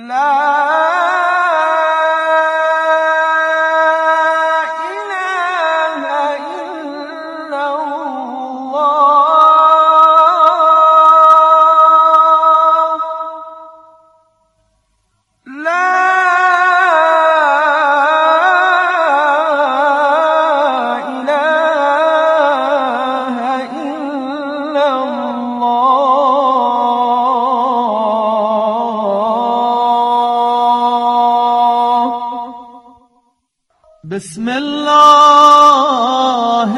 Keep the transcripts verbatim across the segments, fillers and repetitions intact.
بسم الله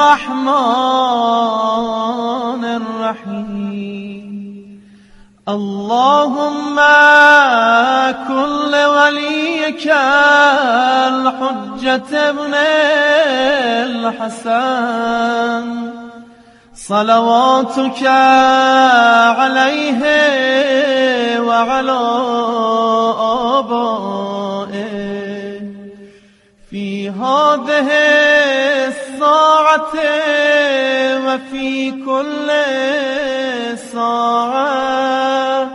الرحمن الرحيم اللهم كن لوليك الحجة ابن الحسن صلواتك عليه وعلى آبائه في هذه الساعة وفي كل ساعة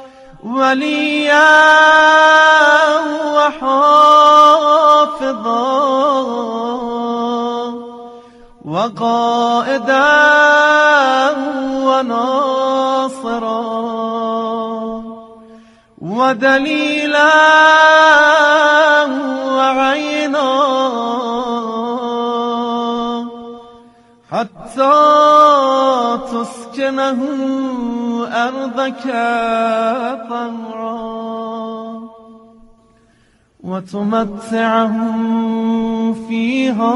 وليا وحافظا وقائدا وناصرا ودليلا وعينا حتى تسكنه أرضك طوعا وتمتعه فيها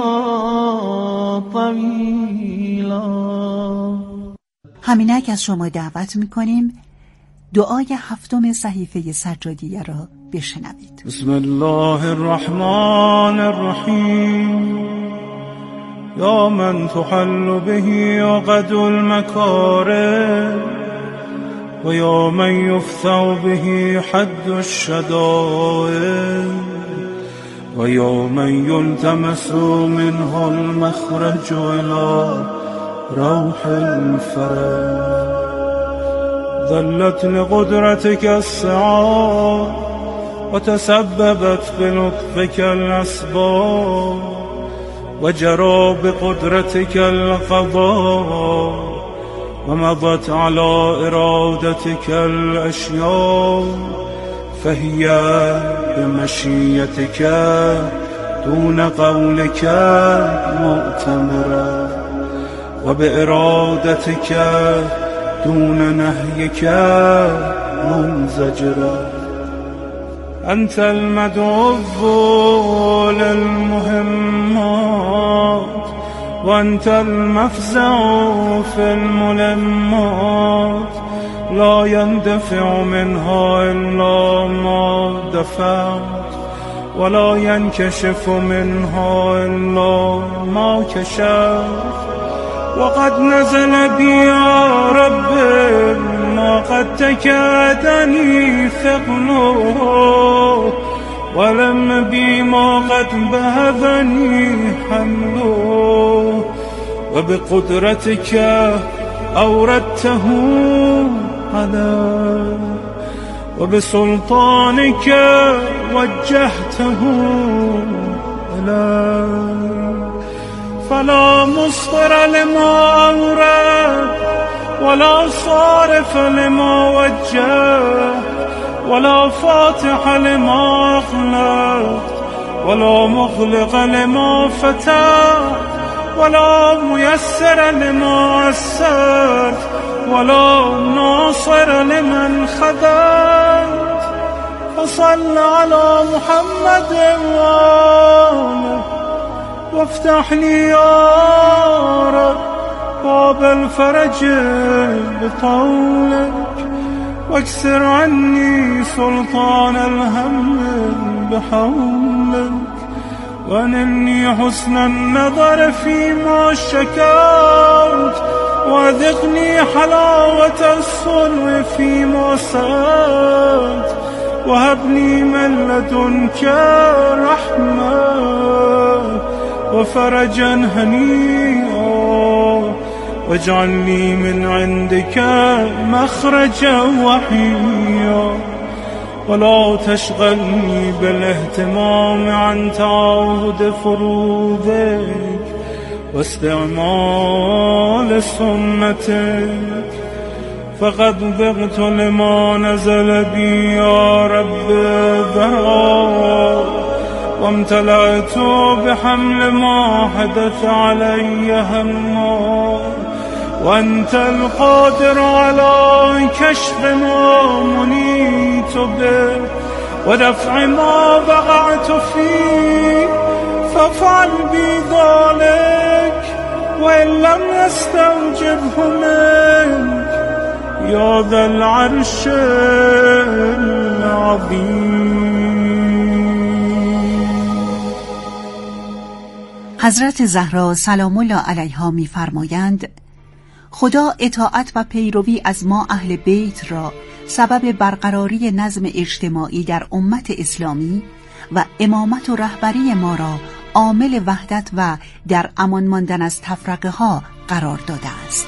طويلا. همینک از شما دعوت میکنیم دعای هفتم صحیفه سجادیه را بشنوید. بسم الله الرحمن الرحیم یا من تحل به عقد المکاره و یا من یفتح به حد الشدائد و یا من یلتمس منه المخرج الى روح الفرج ذلت لقدرتك السعاد وتسببت بلطفك الأسباب وجرى بقدرتك القضاء ومضت على إرادتك الأشياء فهي بمشيتك دون قولك مؤتمرة وبإرادتك دون نهيك منزجرة أنت المدعو للمهمات وأنت المفزع في الملمات لا يندفع منها إلا ما دفعت ولا ينكشف منها إلا ما كشفت وقد نزل بي يا رب ما قد تكادني ثقله ولم بي ما قد بهذني حمله وبقدرتك أوردته علي وبسلطانك وجهته إلي فلا مصدر لما أورد ولا صارف لما وجه ولا فاتح لما أغلق ولا مغلق لما فتح ولا ميسر لما أسر ولا ناصر لمن خذلت فصل على محمد وآله وافتح لي يا رب باب الفرج بطولك واكسر عني سلطان الهم بحولك وانني حسن النظر فيما شكوت وذقني حلاوة الصلو فيما سألت وهبني من لدنك رحمة وفرجا هنيئا واجعل لي من عندك مخرجا وحيا ولا تشغلني بالاهتمام عن تعاهد فروضك واستعمال سنتك. فقد ضغط لما نزل بي يا رب ذرا، وامتلأت بحمل ما حدث علي هما، وأنت القادر على كشف ما منيت به ودفع ما وقعت فيه، فافعل بي ذلك وإن لم يستوجبه منك يا ذا العرش العظیم. حضرت زهرا سلام الله علیها می‌فرمایند خدا اطاعت و پیروی از ما اهل بیت را سبب برقراری نظم اجتماعی در امت اسلامی و امامت و رهبری ما را عامل وحدت و در امان ماندن از تفرقه ها قرار داده است.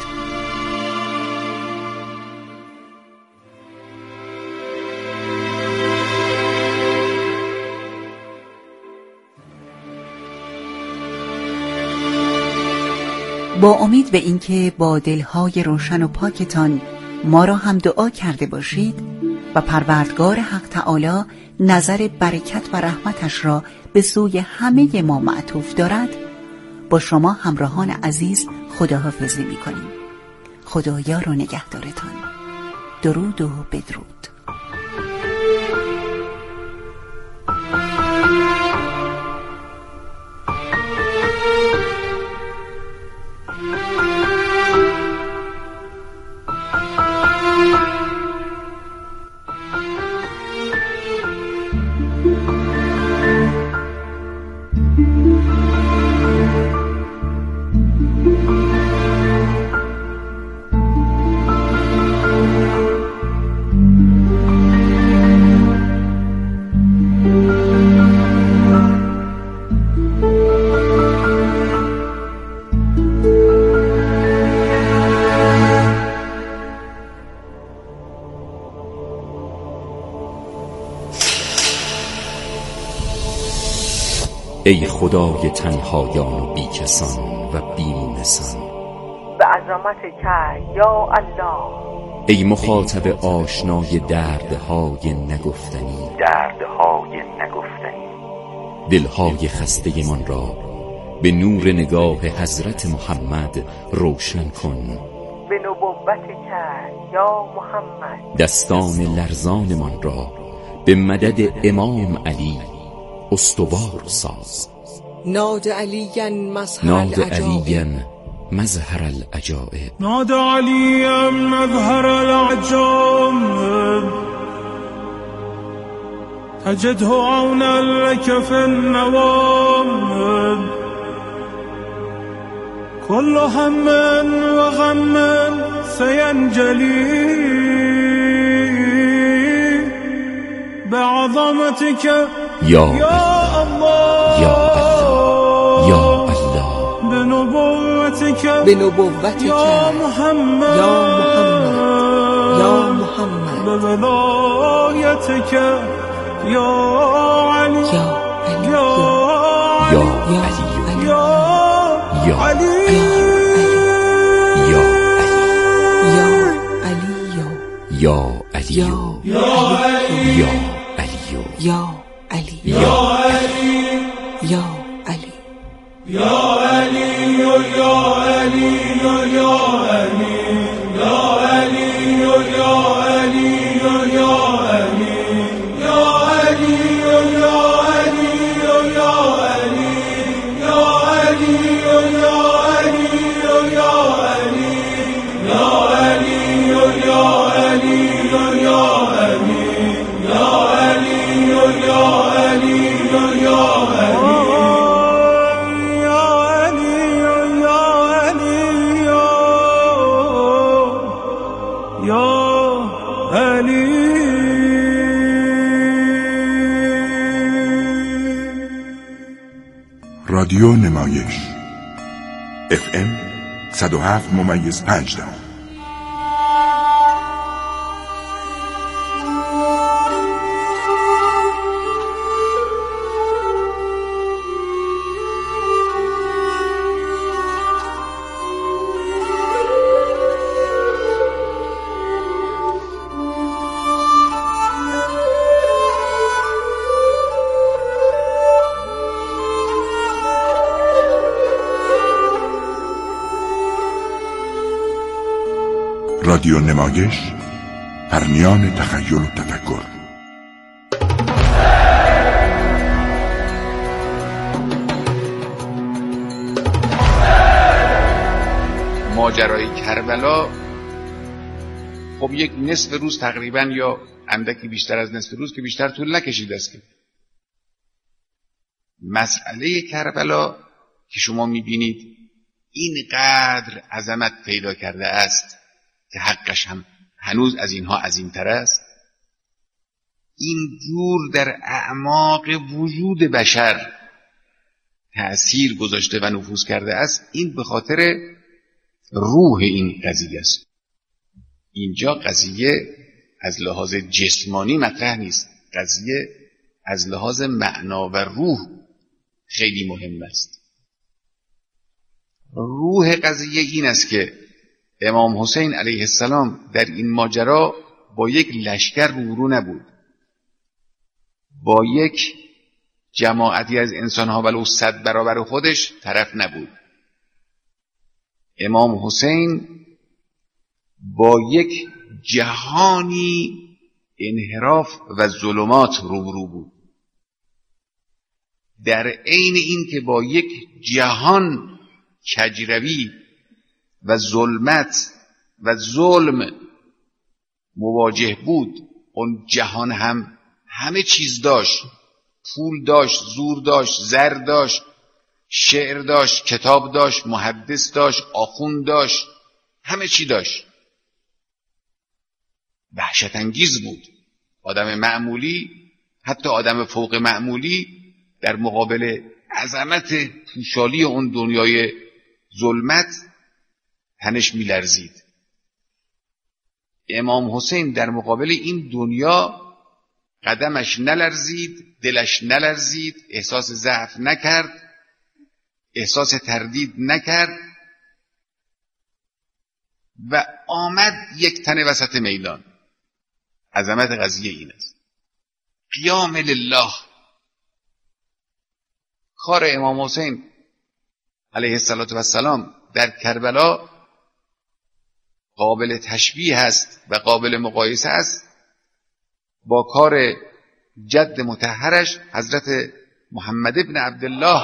با امید به اینکه با دلهای روشن و پاکتان ما را هم دعا کرده باشید و پروردگار حق تعالی نظر برکت و رحمتش را به سوی همه ما معطوف دارد، با شما همراهان عزیز خداحافظی می کنیم. خدا یار و نگهدارتان. درود و بدرود. ای خدای تنهایان و بیکسان و بیمونسان، به عظمتک یا الله. ای مخاطب آشنای دردهای نگفتنی دردهای نگفتنی دلهای خسته من را به نور نگاه حضرت محمد روشن کن. به نبوتک یا محمد دستان لرزان من را به مدد امام علی استوار ساز. ناد علیاً مظهر ناد العجائب علیاً مظهر العجائب نادى عليا مظهر العجائب تجده عونا لك في النوائب كل هم وغم سينجلي بعظمتك یا يا الله یا الله یا الله بنبوتك بنبوتك يا محمد يا محمد يا محمد بولايتك يا علي يا علي يا یا علي یا يا علی علي يا یا علی علي یا يا علی يا یا علي علی يا يا علي علي يا علي يا علي يا علي يا علي يا علي يا علي يا علي يا علي يا علي يا علي يا علي يا علي يا علي يا علي يا علي يا علي يا علي يا علي يا علي رادیو نمایش اف ام صد و هفت ممیز پنج دهم. رادیو نمایش، پرمیان تخیل و تفکر. ماجرای کربلا خب یک نصف روز تقریبا یا اندکی بیشتر از نصف روز که بیشتر طول نکشیده است. مسئله کربلا که شما میبینید اینقدر عظمت پیدا کرده است که حقش هم هنوز از اینها عظیم‌تر است. این جور در اعماق وجود بشر تأثیر گذاشته و نفوذ کرده است. این به خاطر روح این قضیه است. اینجا قضیه از لحاظ جسمانی مطرح نیست، قضیه از لحاظ معنا و روح خیلی مهم است. روح قضیه این است که امام حسین علیه السلام در این ماجرا با یک لشکر روبرو نبود، با یک جماعتی از انسانها ولو صد برابر خودش طرف نبود. امام حسین با یک جهانی انحراف و ظلمات روبرو بود، در عین این که با یک جهان کجروی و ظلمت و ظلم مواجه بود. اون جهان هم همه چیز داشت، پول داشت، زور داشت، زر داشت، شعر داشت، کتاب داشت، محدث داشت، آخوند داشت، همه چی داشت. وحشت انگیز بود. آدم معمولی، حتی آدم فوق معمولی، در مقابل عظمت پوشالی اون دنیای ظلمت تنش می‌لرزید. امام حسین در مقابل این دنیا قدمش نلرزید، دلش نلرزید، احساس ضعف نکرد، احساس تردید نکرد و آمد یک تنه وسط میدان. عظمت قضیه این است. قیام لله. کار امام حسین علیه السلام در کربلا قابل تشبیه است و قابل مقایسه است با کار جد مطهرش حضرت محمد ابن عبدالله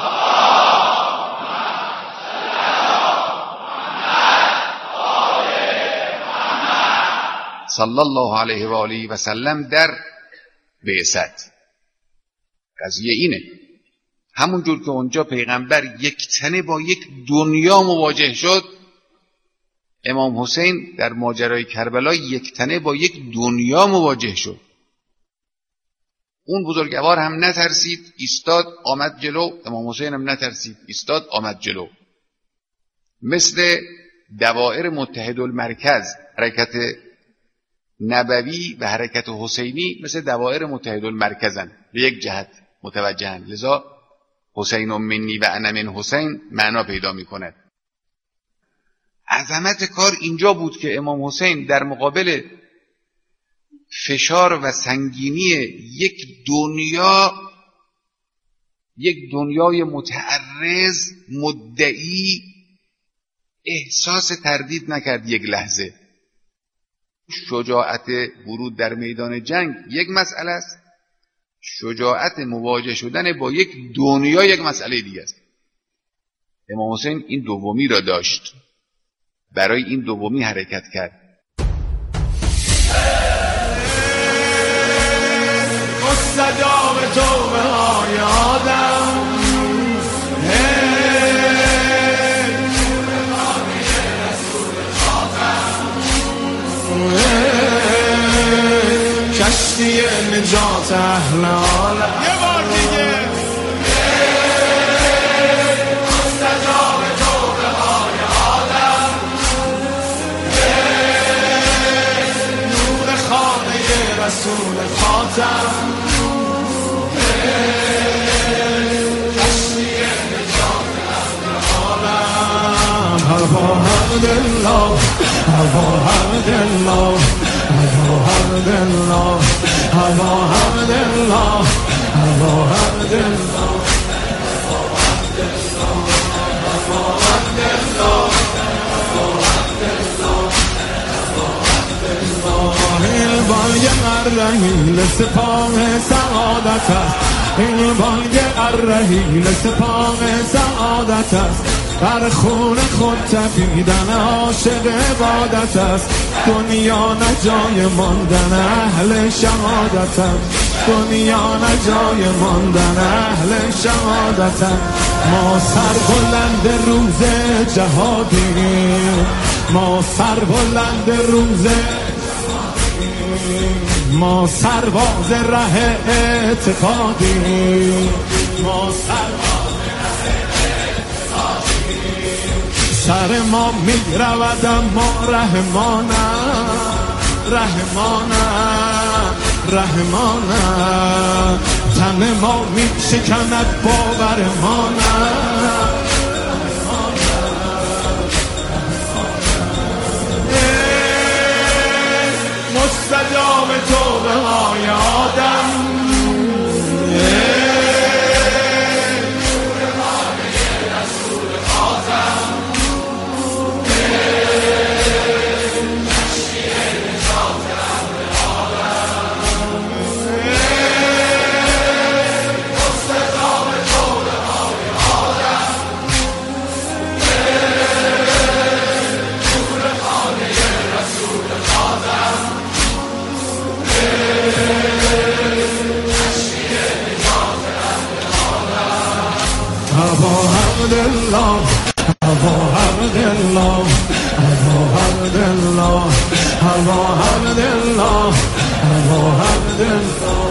صلی الله علیه و آله و سلم در بعثت. قضیه اینه، همونجور که اونجا پیغمبر یک تنه با یک دنیا مواجه شد، امام حسین در ماجرای کربلا یک تنه با یک دنیا مواجه شد. اون بزرگوار هم نترسید، ایستاد آمد جلو. امام حسین هم نترسید، ایستاد آمد جلو. مثل دوائر متحدالمرکز، حرکت نبوی و حرکت حسینی مثل دوائر متحدالمرکزن، به یک جهت متوجهن. لذا حسین منی و انا من حسین معنا پیدا می کند. عظمت کار اینجا بود که امام حسین در مقابل فشار و سنگینی یک دنیا، یک دنیای متعرض مدعی، احساس تردید نکرد یک لحظه. شجاعت ورود در میدان جنگ یک مسئله است، شجاعت مواجه شدن با یک دنیا یک مسئله دیگه است. امام حسین این دومی را داشت، برای این دومی حرکت کرد. صدا به توبه های آدم کشتی نجات اهل عالم. یه بار دیگه صدا به توبه های آدم، نور خانه رسول خاتم، Alhamdulillah, Alhamdulillah, Alhamdulillah, Alhamdulillah, Alhamdulillah, Alhamdulillah, Alhamdulillah. بانگ الرحیل سپاه سعادت است، این بانگ الرحیل سپاه سعادت است، بر خون خود تپیدن عاشق عبادت است، دنیا نه جای ماندن اهل شهادت است، دنیا نه جای ماندن اهل شهادت است. ما سر بلند روز جهادیم، ما سر بلند روز ما سرباز ره اعتقادیم، ما سرباز سر ما می رود اما رحمانم رحمانم رحمانم، تن ما می شکند باورمانم. مستجاب توبه های آدم، Alhamdulillah, Alhamdulillah, Alhamdulillah, Alhamdulillah, Alhamdulillah.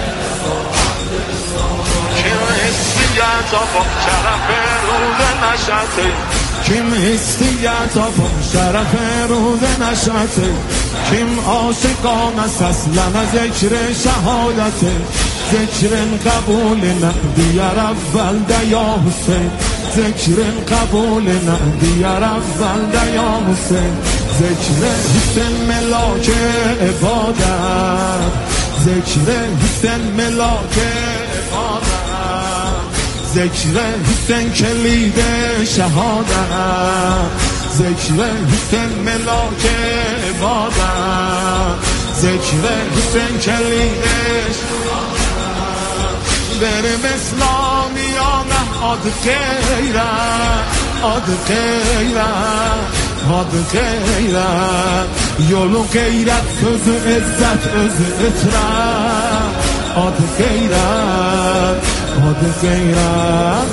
Kim hissiyat با شرف روز نشاطه، kim hissiyat با شرف روز نشاطه، kim عاشقان است اصلا از ذکر شهادته، ذکر قبول نهدی اول دیا حسین، ذکر قبول نهدی اول دیا حسین، ذکر حسین ملاک عبادت، ذکر حسین ملاک عبادت، ذکر حسین کلید شهادت، ذکر حسین ملاک عبادت، ذکر حسین کلید شهادت. بریم اسلامیان آد غیرت، آد غیرت، آد غیرت، یولو غیرت söz عزت öz اطرت، آد غیرت، آد غیرت.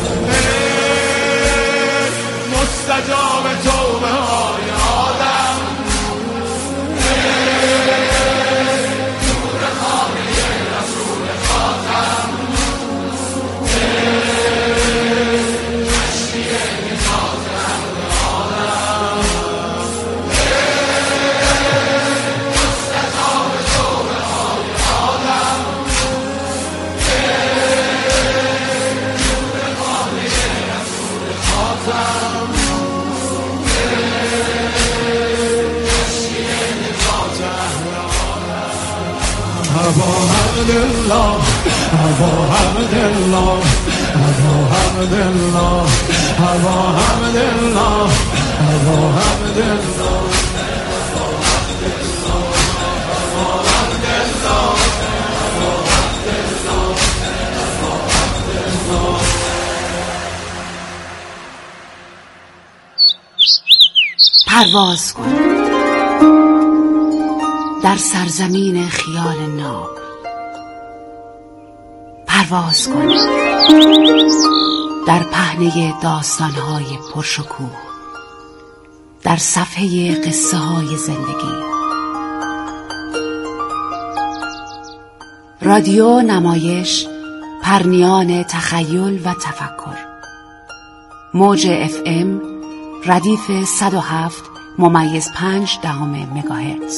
مستجاب توبه های آدم، نور خانه رسول خاتم، Alhamdulillah, Alhamdulillah, Alhamdulillah, Alhamdulillah, Alhamdulillah. پرواز کن در سرزمین خیال ناب، پرواز کن در پهنه داستان‌های پرشکوه، در صفحه قصه های زندگی. رادیو نمایش، پرنیان تخیل و تفکر. موج اف ام ردیف صد و هفت ممیز پنج دهم مگاهرتز.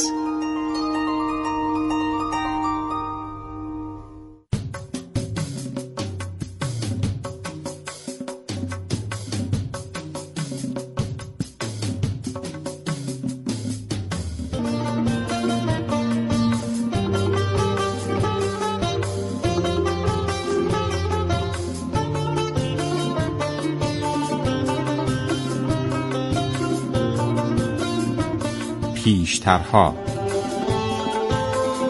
پیشترها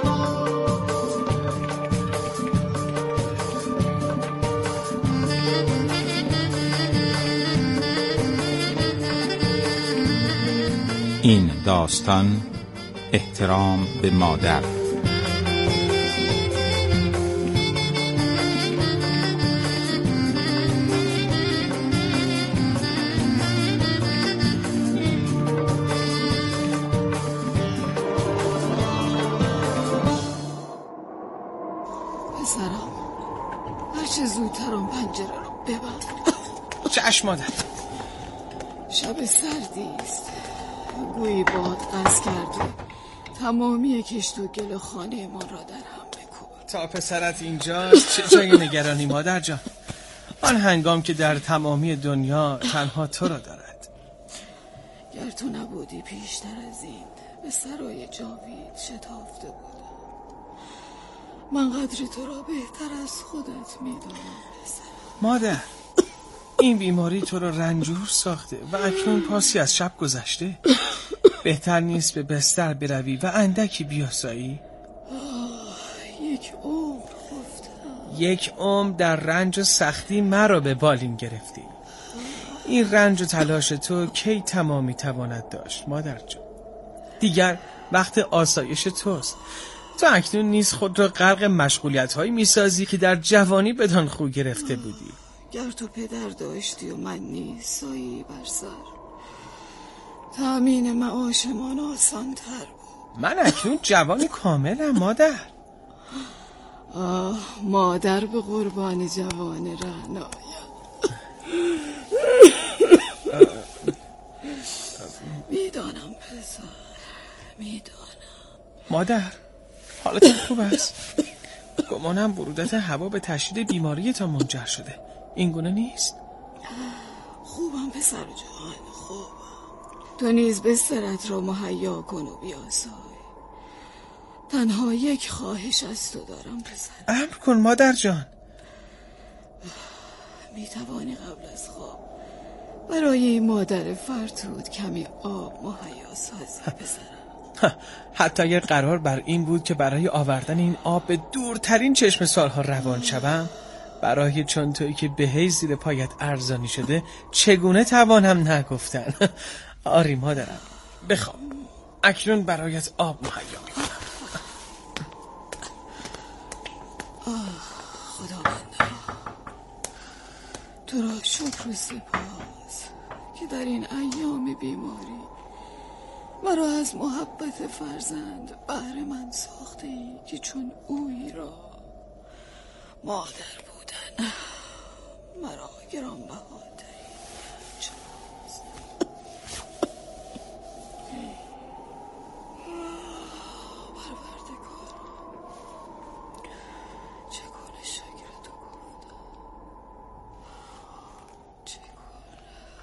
این داستان احترام به مادر. پسرم، هرچه زودتر اون پنجره رو ببند. چشم مادر. شب سردی است، گویی باد قصد کرده تمامی کشت و گل خانه ما را در هم بکوبد. تا پسرت اینجاست چه جای نگرانی مادر جان؟ آن هنگام که در تمامی دنیا تنها تو را دارد. گر تو نبودی پیشتر از این به سرای جاوید شتافته بودم. من قدر تو را بهتر از خودت میدانم پسر. مادر، این بیماری تو را رنجور ساخته و اکنون پاسی از شب گذشته. بهتر نیست به بستر بروی و اندکی بیاسایی؟ یک عمر گفتم. یک عمر در رنج و سختی مرا به بالین گرفتی. این رنج و تلاش تو کی تمامی تواند داشت مادر جان؟ دیگر وقت آسایش توست. تو اکنون نیز خود را غرق مشغولیت هایی میسازی که در جوانی بدان خو گرفته بودی. گر تو پدر داشتی و من نیز سایی بر سر، تأمین معاشمان آسان تر بود. من اکنون جوانی کاملم مادر. آه مادر به قربان جوان رعنایم. میدانم پسر، میدانم. مادر، حالتون خوب است؟ گمانم برودت هوا به تشدید بیماری تا منجر شده. این گونه نیست؟ خوبم پسر جان، خوبم. تو نیز بسترت را مهیا کن و بیاسای. تنها یک خواهش از تو دارم پسر. امر کن مادر جان. می توانی قبل از خواب برای مادر فرتود کمی آب مهیا سازی پسرم؟ حتی اگر قرار بر این بود که برای آوردن این آب به دورترین چشم سالها روان شوم، برای چون تویی که به هی زیر پایت ارزانی شده چگونه توانم نگفتن؟ آری مادرم، بخواب. اکنون برایت آب مهیا میکنم. خداوندا، تو را شکر و سپاس که در این ایام بیماری مرا از محبت فرزند بهره من ساخته ای که چون اویی را مادر بودن مرا گرانبها داری. پروردگار، چگونه شکر تو گفتم، چگونه.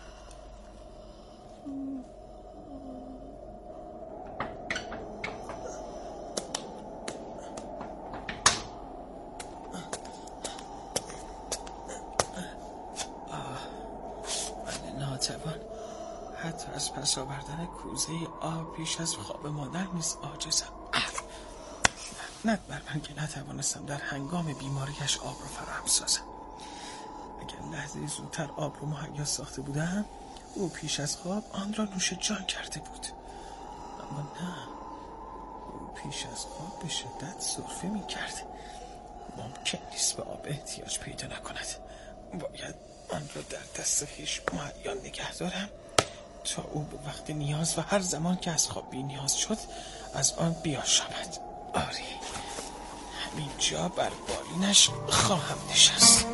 ناتوان حتی از پس آوردن کوزه آب پیش از خواب مادر نیز عاجزم. نه بر من که نتوانستم در هنگام بیماریش آب رو فراهم سازم. اگر لحظه زودتر آب رو مهیا ساخته بودم، او پیش از خواب آن را نوش جان کرده بود. اما نه، او پیش از خواب به شدت سرفه می کرد. ممکن نیست به آب احتیاج پیدا نکند. باید آن را در دست خویش مهیا نگه دارم تا او به وقت نیاز و هر زمان که از خواب بی نیاز شد از آن بیاشامد. آری، همین جا بر بالینش خواهم نشست.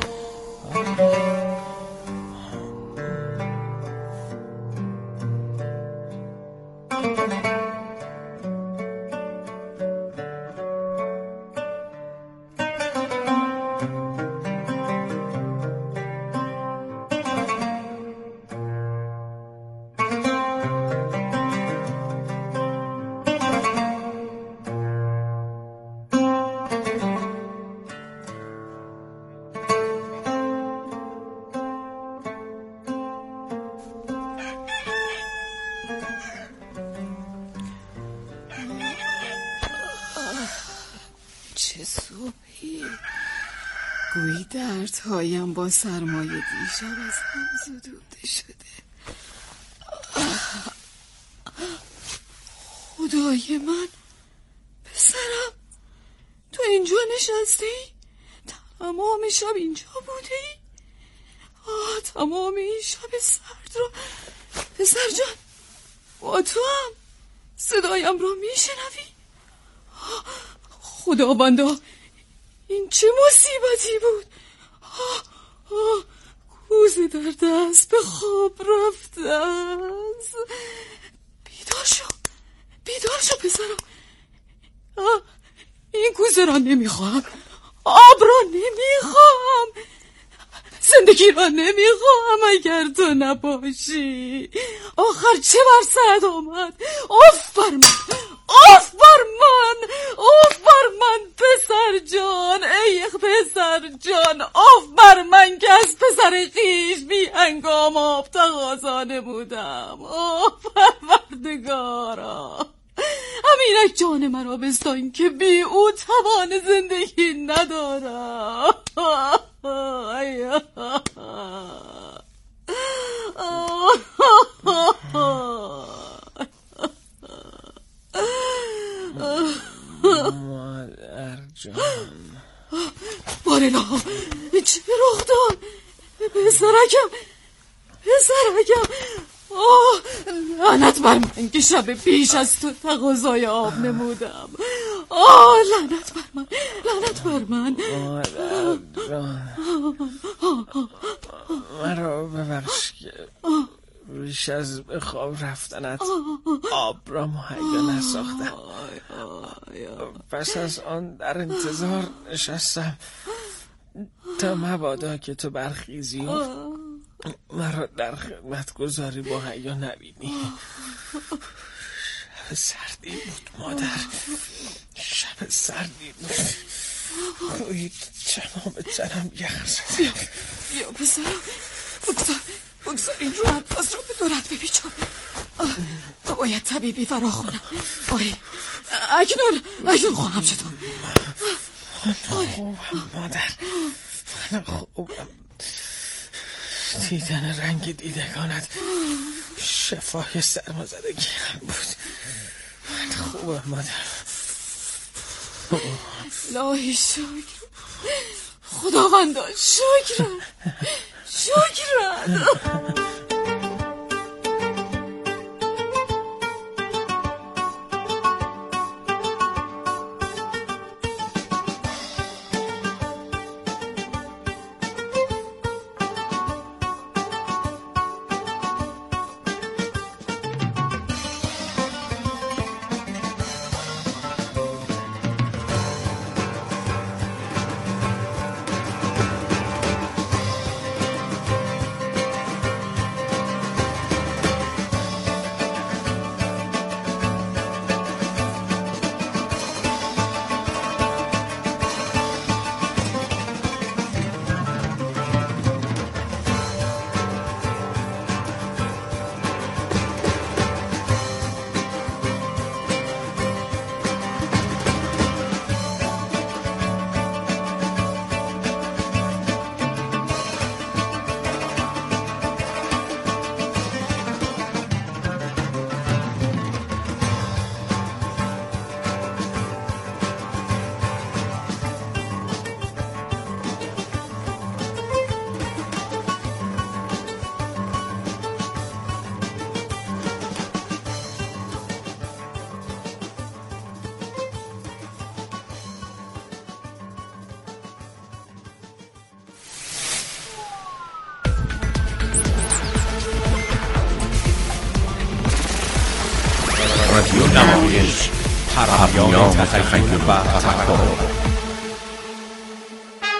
چه صبحی، گویی دردهایم با سرمایه دیشب از هم زدوده شده. خدای من، پسرم تو اینجا نشسته ای؟ تمام شب اینجا بوده ای؟ آه تمام این شب سرد رو. پسر جان با تو هم صدایم رو میشنوی؟ خداوندا این چه مصیبتی بود؟ آه آه کوزه در دست به خواب رفته است. بیدار شو بیدار شو پسرم. آه این کوزه را نمیخوام، آب را نمیخوام، زندگی را نمیخوام اگر تو نباشی. آخر چه بر سرت آمد؟ آف بر من، آف بر من، آف بر من پسر جان، ای پسر جان، آف بر من که از پسر خیش بی هنگام آب تقاضا نمودم. آف پروردگارا، همینک جان مرا بستان که بی او توان زندگی ندارم. مادر جان، بارلا چه رخ داد؟ پسرکم پسرکم، آه لعنت بر من که شب پیش از تو تقاضای آب نمودم. آه لعنت بر من، لعنت بر من. مادر جان، مرا ببخش که ریش از به خواب رفتنت آب را مهیا نساختم. پس از آن در انتظار نشستم تا مبادا که تو برخیزی و مرا در خدمت گذاری مهیا نبینی. شب سردی بود مادر، شب سردی بود، گویی تمام تنم یخ زده. بیا بیا پسرم، بگذار بگذار این رو عباس رو به دورت بپیچم. تو باید طبیبی فرا خونم. آره اکنون اکنون خواهم شد. خوبم مادر، من خوبم. دیدن رنگ دیدگانت شفای سرمازدگی هم بود. من خوبم مادر. الهی شکر، خداوندا شکر شکر. رادیو نمایش، هر پیام تخیل و تفکر.